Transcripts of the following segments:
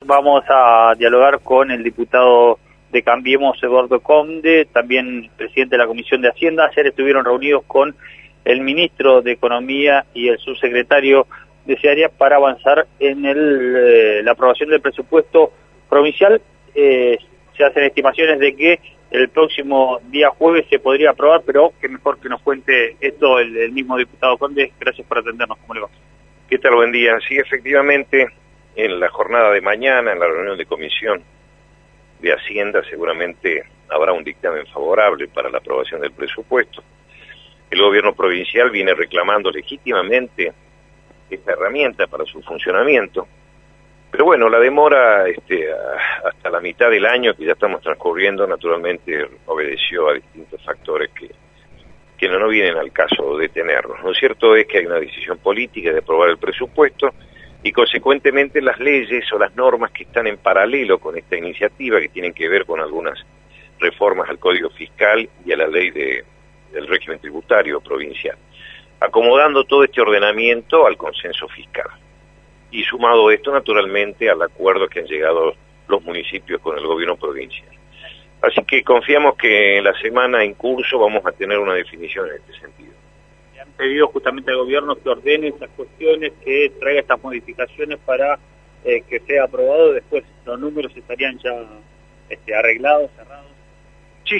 vamos a dialogar con el diputado de Cambiemos, Eduardo Conde, también presidente de la Comisión de Hacienda. Ayer estuvieron reunidos con el ministro de Economía y el subsecretario de Hacienda para avanzar en la aprobación del presupuesto provincial. Se hacen estimaciones de que el próximo día jueves se podría aprobar, pero qué mejor que nos cuente esto el mismo diputado Conde. Gracias por atendernos. ¿Cómo le va? ¿Qué tal? Buen día. Sí, efectivamente, en la jornada de mañana, en la reunión de comisión de Hacienda, seguramente habrá un dictamen favorable para la aprobación del presupuesto. El gobierno provincial viene reclamando legítimamente esta herramienta para su funcionamiento, pero bueno, la demora hasta la mitad del año que ya estamos transcurriendo, naturalmente obedeció a distintos factores que no vienen al caso de detenernos. Lo cierto es que hay una decisión política de aprobar el presupuesto y consecuentemente las leyes o las normas que están en paralelo con esta iniciativa, que tienen que ver con algunas reformas al Código Fiscal y a la ley del régimen tributario provincial, acomodando todo este ordenamiento al consenso fiscal. Y sumado esto, naturalmente, al acuerdo que han llegado los municipios con el gobierno provincial. Así que confiamos que en la semana en curso vamos a tener una definición en este sentido. Le han pedido justamente al gobierno que ordene estas cuestiones, que traiga estas modificaciones para que sea aprobado. Después los números estarían ya arreglados, cerrados. Sí.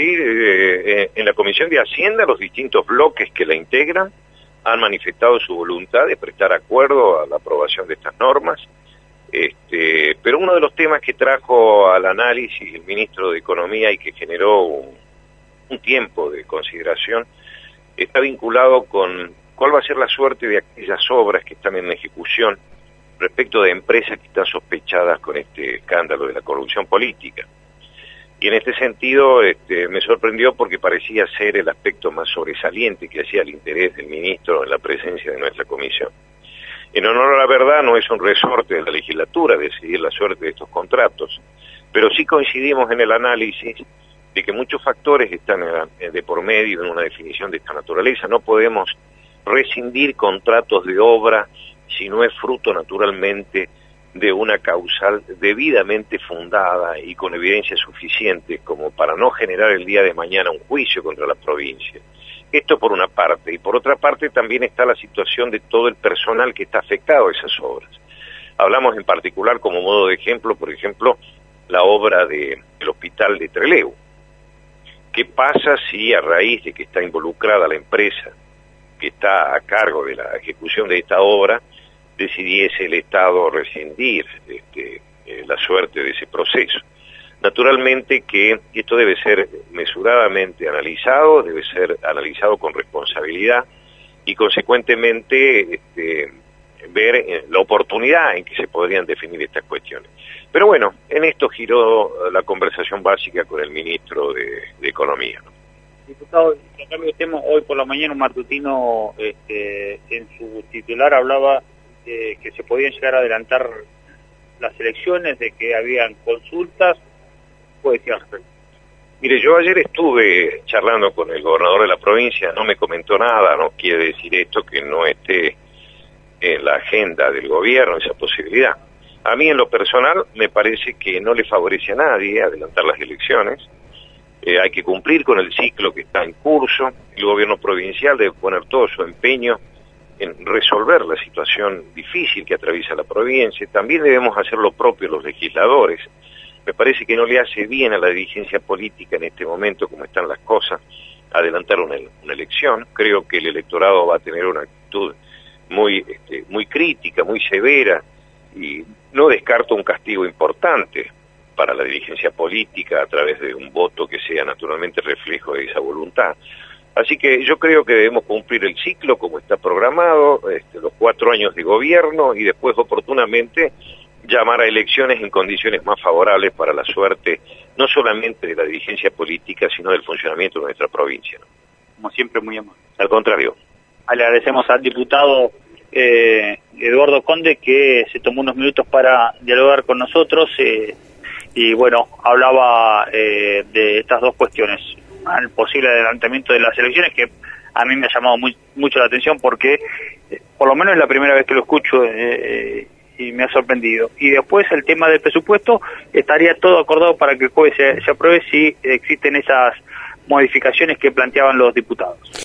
En la Comisión de Hacienda, los distintos bloques que la integran han manifestado su voluntad de prestar acuerdo a la aprobación de estas normas. Pero uno de los temas que trajo al análisis el ministro de Economía y que generó un tiempo de consideración está vinculado con cuál va a ser la suerte de aquellas obras que están en ejecución respecto de empresas que están sospechadas con este escándalo de la corrupción política. Y en este sentido me sorprendió porque parecía ser el aspecto más sobresaliente que hacía el interés del ministro en la presencia de nuestra comisión. En honor a la verdad, no es un resorte de la legislatura decidir la suerte de estos contratos, pero sí coincidimos en el análisis de que muchos factores están de por medio en una definición de esta naturaleza. No podemos rescindir contratos de obra si no es fruto naturalmente de una causal debidamente fundada y con evidencia suficiente como para no generar el día de mañana un juicio contra la provincia. Esto por una parte, y por otra parte también está la situación de todo el personal que está afectado a esas obras. Hablamos en particular como modo de ejemplo, por ejemplo, la obra del hospital de Trelew. ¿Qué pasa si a raíz de que está involucrada la empresa que está a cargo de la ejecución de esta obra, decidiese el Estado rescindir la suerte de ese proceso? Naturalmente que esto debe ser mesuradamente analizado, debe ser analizado con responsabilidad y consecuentemente ver la oportunidad en que se podrían definir estas cuestiones. Pero bueno, en esto giró la conversación básica con el ministro de Economía, ¿no? Diputado, en cambio estemos hoy por la mañana un matutino en su titular hablaba que se podían llegar a adelantar las elecciones, de que habían consultas. ¿Puede decir al respecto? Mire, yo ayer estuve charlando con el gobernador de la provincia, no me comentó nada, no quiere decir esto que no esté en la agenda del gobierno esa posibilidad. A mí en lo personal me parece que no le favorece a nadie adelantar las elecciones. Hay que cumplir con el ciclo que está en curso. El gobierno provincial debe poner todo su empeño en resolver la situación difícil que atraviesa la provincia. También debemos hacer lo propio los legisladores. Me parece que no le hace bien a la dirigencia política en este momento, como están las cosas, adelantar una elección. Creo que el electorado va a tener una actitud muy crítica, muy severa, y no descarto un castigo importante para la dirigencia política a través de un voto que sea naturalmente reflejo de esa voluntad. Así que yo creo que debemos cumplir el ciclo como está programado, los 4 años de gobierno, y después oportunamente llamar a elecciones en condiciones más favorables para la suerte, no solamente de la dirigencia política, sino del funcionamiento de nuestra provincia, ¿no? Como siempre, muy amable. Al contrario. Le agradecemos al diputado Eduardo Conde que se tomó unos minutos para dialogar con nosotros y bueno, hablaba de estas dos cuestiones, al posible adelantamiento de las elecciones, que a mí me ha llamado mucho la atención porque por lo menos es la primera vez que lo escucho y me ha sorprendido. Y después el tema del presupuesto, estaría todo acordado para que el jueves se apruebe si existen esas modificaciones que planteaban los diputados.